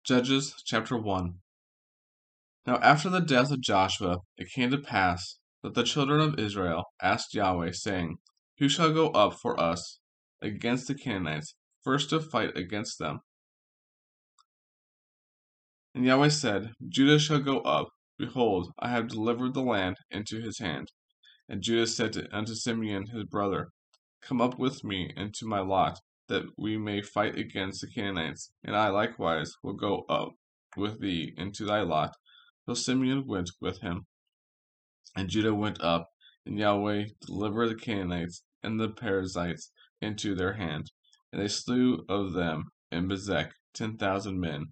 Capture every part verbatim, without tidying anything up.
Judges chapter one. Now after the death of Joshua, it came to pass that the children of Israel asked Yahweh, saying, Who shall go up for us against the Canaanites, first to fight against them? And Yahweh said, Judah shall go up. Behold, I have delivered the land into his hand. And Judah said to, unto Simeon his brother, Come up with me into my lot, that we may fight against the Canaanites, and I likewise will go up with thee into thy lot. So Simeon went with him, and Judah went up, and Yahweh delivered the Canaanites and the Perizzites into their hand, and they slew of them in Bezek ten thousand men.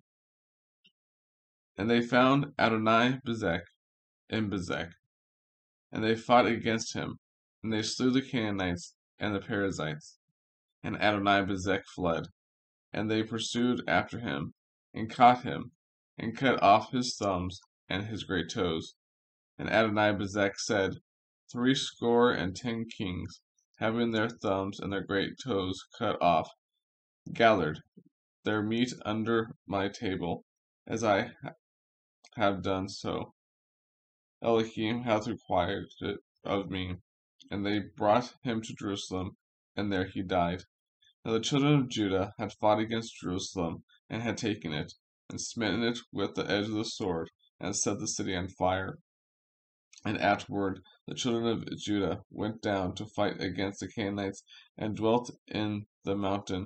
And they found Adonai Bezek in Bezek, and they fought against him, and they slew the Canaanites and the Perizzites. And Adonai Bezek fled, and they pursued after him, and caught him, and cut off his thumbs and his great toes. And Adonai Bezek said, Threescore and ten kings, having their thumbs and their great toes cut off, gathered their meat under my table, as I have done so. Elohim hath required it of me. And they brought him to Jerusalem, and there he died. Now the children of Judah had fought against Jerusalem, and had taken it, and smitten it with the edge of the sword, and set the city on fire. And afterward the children of Judah went down to fight against the Canaanites, and dwelt in the mountain,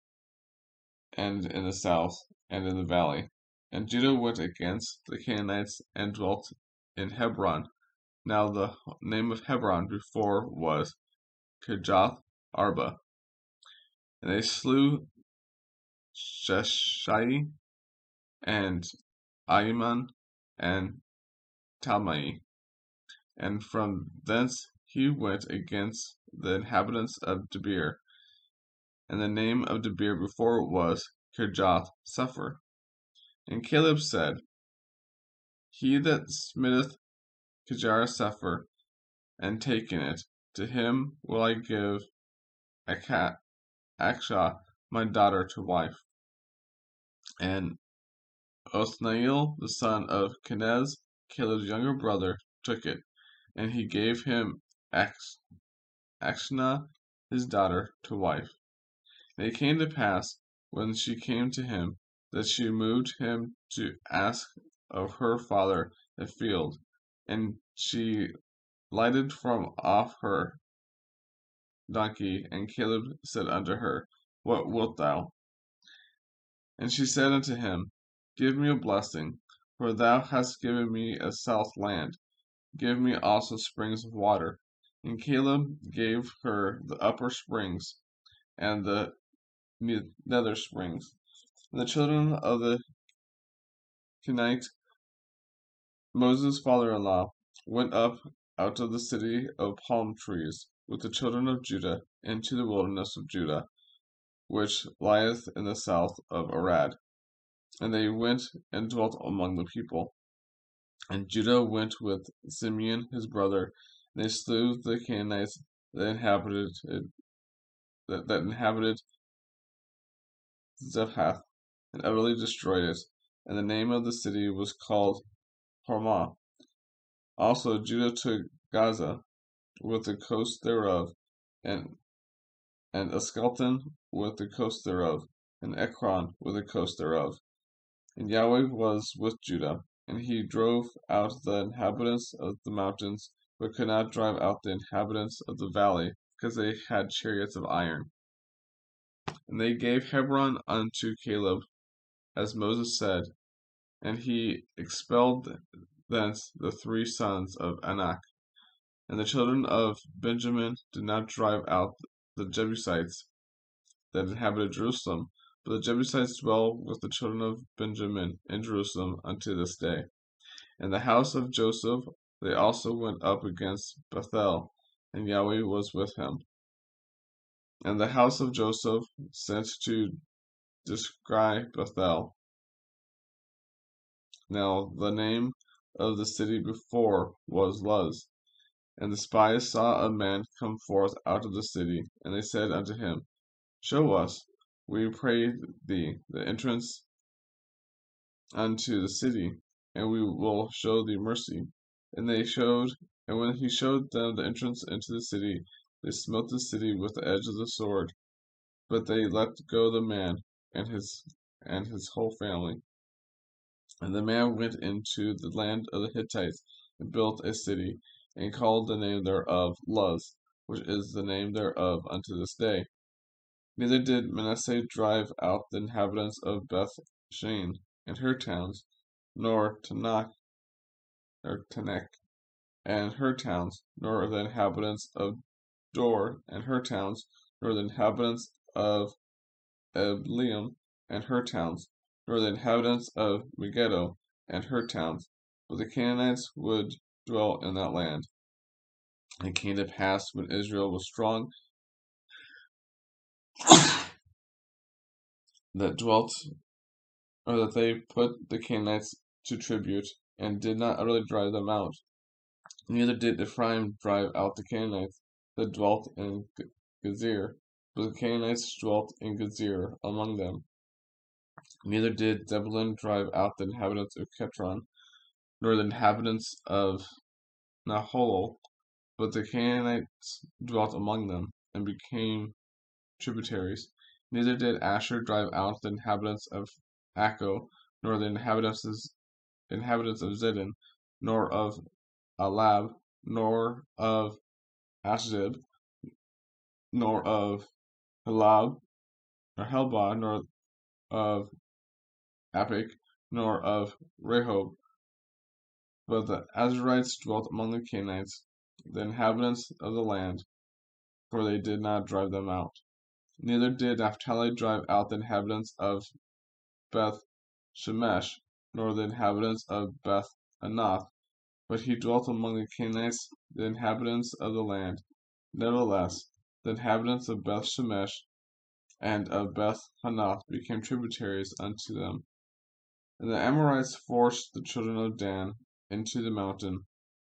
and in the south, and in the valley. And Judah went against the Canaanites, and dwelt in Hebron. Now the name of Hebron before was Kirjath Arba. And they slew Sheshai, and Ahiman, and Talmai. And from thence he went against the inhabitants of Debir. And the name of Debir before was Kirjath Sepher. And Caleb said, He that smitteth Kirjath Sepher, and taken it, to him will I give Achsah my daughter to wife. And Othniel the son of Kenaz, Caleb's younger brother, took it, and he gave him Achsah his daughter to wife. And it came to pass, when she came to him, that she moved him to ask of her father a field, and she lighted from off her donkey, and Caleb said unto her, What wilt thou? And she said unto him, Give me a blessing, for thou hast given me a south land. Give me also springs of water. And Caleb gave her the upper springs, and the nether springs. And the children of the Kenite, Moses' father-in-law, went up out of the city of palm trees with the children of Judah into the wilderness of Judah, which lieth in the south of Arad. And they went and dwelt among the people. And Judah went with Simeon his brother, and they slew the Canaanites that inhabited it, that, that inhabited Zephath, and utterly destroyed it. And the name of the city was called Hormah. Also Judah took Gaza with the coast thereof, and and Askelton with the coast thereof, and Ekron with the coast thereof. And Yahweh was with Judah, and he drove out the inhabitants of the mountains, but could not drive out the inhabitants of the valley, because they had chariots of iron. And they gave Hebron unto Caleb, as Moses said, and he expelled thence the three sons of Anak. And the children of Benjamin did not drive out the Jebusites that inhabited Jerusalem, but the Jebusites dwell with the children of Benjamin in Jerusalem unto this day. And the house of Joseph, they also went up against Bethel, and Yahweh was with him. And the house of Joseph sent to descry Bethel. Now the name of the city before was Luz. And the spies saw a man come forth out of the city, and they said unto him, Show us, we pray thee, the entrance unto the city, and we will show thee mercy. And they showed, and when he showed them the entrance into the city, they smote the city with the edge of the sword, but they let go the man and his and his whole family. And the man went into the land of the Hittites and built a city, and called the name thereof Luz, which is the name thereof unto this day. Neither did Manasseh drive out the inhabitants of Beth Shean and her towns, nor Tanakh or Tanekh and her towns, nor the inhabitants of Dor and her towns, nor the inhabitants of Ebleam and her towns, nor the inhabitants of Megiddo and her towns, but the Canaanites would dwell in that land. And it came to pass, when Israel was strong, that dwelt, or that they put the Canaanites to tribute, and did not utterly drive them out. Neither did Ephraim drive out the Canaanites that dwelt in Gezer, but the Canaanites dwelt in Gezer among them. Neither did Zebulun drive out the inhabitants of Ketron, nor the inhabitants of Nahalol, but the Canaanites dwelt among them, and became tributaries. Neither did Asher drive out the inhabitants of Acco, nor the inhabitants of, inhabitants of Zidon, nor of Alab, nor of Ashdod, nor of Helab, or Helba, nor of Apik, nor of Rehob. But the Azarites dwelt among the Canaanites, the inhabitants of the land, for they did not drive them out. Neither did Naphtali drive out the inhabitants of Beth Shemesh, nor the inhabitants of Beth Anath, but he dwelt among the Canaanites, the inhabitants of the land. Nevertheless, the inhabitants of Beth Shemesh and of Beth Hanath became tributaries unto them. And the Amorites forced the children of Dan into the mountain,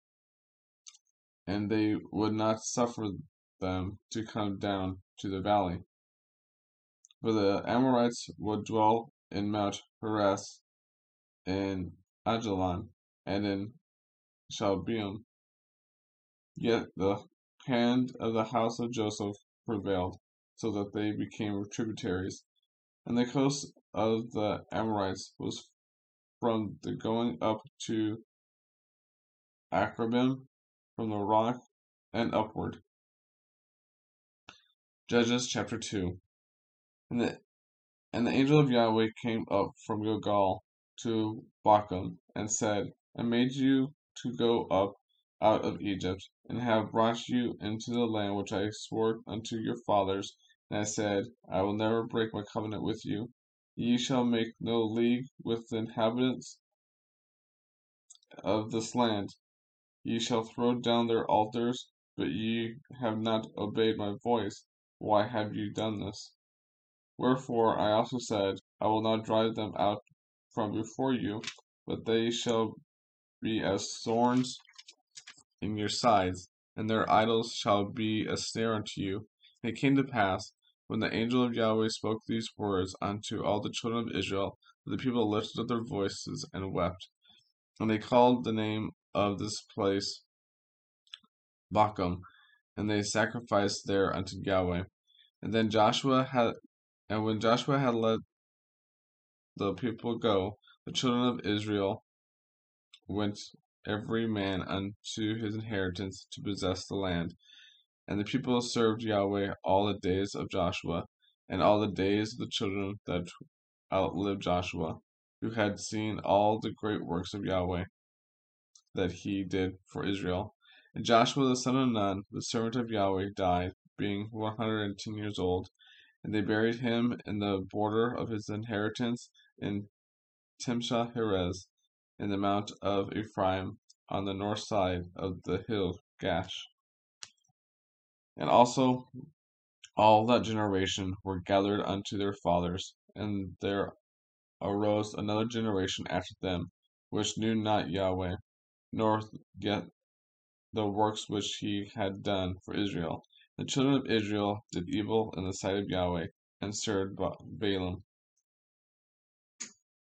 and they would not suffer them to come down to the valley. For the Amorites would dwell in Mount Heres, in Ajalon, and in Shalbeam. Yet the hand of the house of Joseph prevailed, so that they became tributaries. And the coast of the Amorites was from the going up to Akrabim, from the rock and upward. Judges chapter two. And the, and the angel of Yahweh came up from Gilgal to Bochum, and said, I made you to go up out of Egypt, and have brought you into the land which I swore unto your fathers. And I said, I will never break my covenant with you. Ye shall make no league with the inhabitants of this land. Ye shall throw down their altars, but ye have not obeyed my voice. Why have you done this? Wherefore I also said, I will not drive them out from before you, but they shall be as thorns in your sides, and their idols shall be a snare unto you. And it came to pass, when the angel of Yahweh spoke these words unto all the children of Israel, that the people lifted up their voices and wept. And they called the name of this place Bochum, and they sacrificed there unto Yahweh. And then Joshua had, and when Joshua had let the people go, the children of Israel went every man unto his inheritance to possess the land. And the people served Yahweh all the days of Joshua, and all the days of the children that outlived Joshua, who had seen all the great works of Yahweh that he did for Israel. And Joshua the son of Nun, the servant of Yahweh, died, being one hundred and ten years old. And they buried him in the border of his inheritance in Timshah Heres, in the mount of Ephraim, on the north side of the hill Gash. And also all that generation were gathered unto their fathers, and there arose another generation after them, which knew not Yahweh, nor yet the works which he had done for Israel. The children of Israel did evil in the sight of Yahweh, and served Balaam.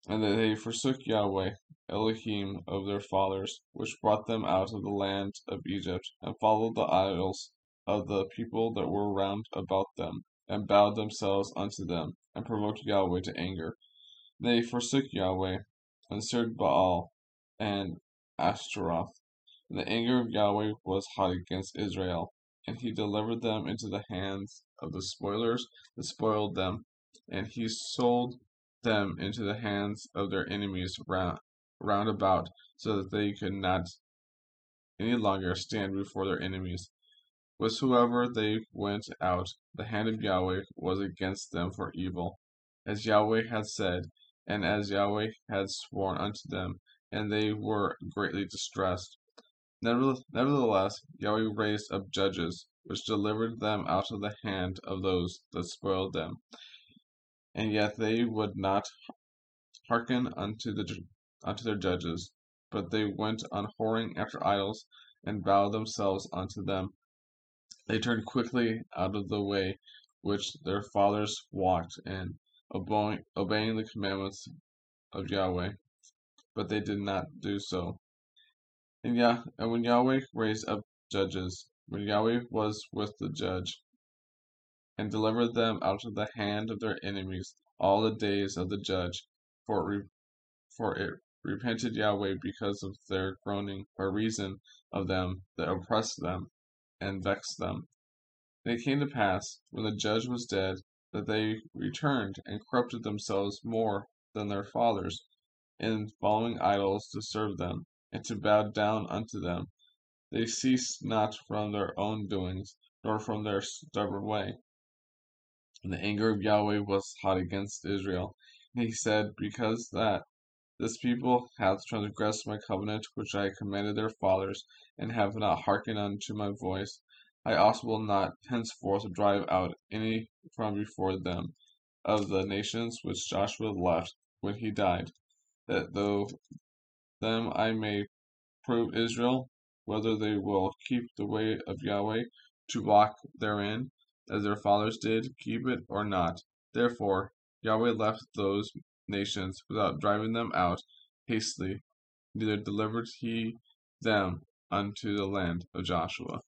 And that they forsook Yahweh, Elohim of their fathers, which brought them out of the land of Egypt, and followed the idols of the people that were round about them, and bowed themselves unto them, and provoked Yahweh to anger. They forsook Yahweh, and served Baal and Ashtaroth. And the anger of Yahweh was hot against Israel, and he delivered them into the hands of the spoilers that spoiled them, and he sold them into the hands of their enemies round, round about, so that they could not any longer stand before their enemies. Whatsoever they went out, the hand of Yahweh was against them for evil, as Yahweh had said, and as Yahweh had sworn unto them, and they were greatly distressed. Nevertheless, Yahweh raised up judges, which delivered them out of the hand of those that spoiled them. And yet they would not hearken unto the unto their judges, but they went on whoring after idols, and bowed themselves unto them. They turned quickly out of the way which their fathers walked in, obeying, obeying the commandments of Yahweh, but they did not do so. And, Yah- and when Yahweh raised up judges, when Yahweh was with the judge, and delivered them out of the hand of their enemies all the days of the judge, for it, re- for it repented Yahweh because of their groaning by reason of them that oppressed them and vexed them. And it came to pass, when the judge was dead, that they returned and corrupted themselves more than their fathers, in following idols to serve them, and to bow down unto them. They ceased not from their own doings, nor from their stubborn way. And the anger of Yahweh was hot against Israel. And he said, Because that this people hath transgressed my covenant which I commanded their fathers, and have not hearkened unto my voice, I also will not henceforth drive out any from before them of the nations which Joshua left when he died, that though them I may prove Israel, whether they will keep the way of Yahweh to walk therein, as their fathers did, keep it or not. Therefore Yahweh left those nations without driving them out hastily, neither delivered he them unto the land of Joshua.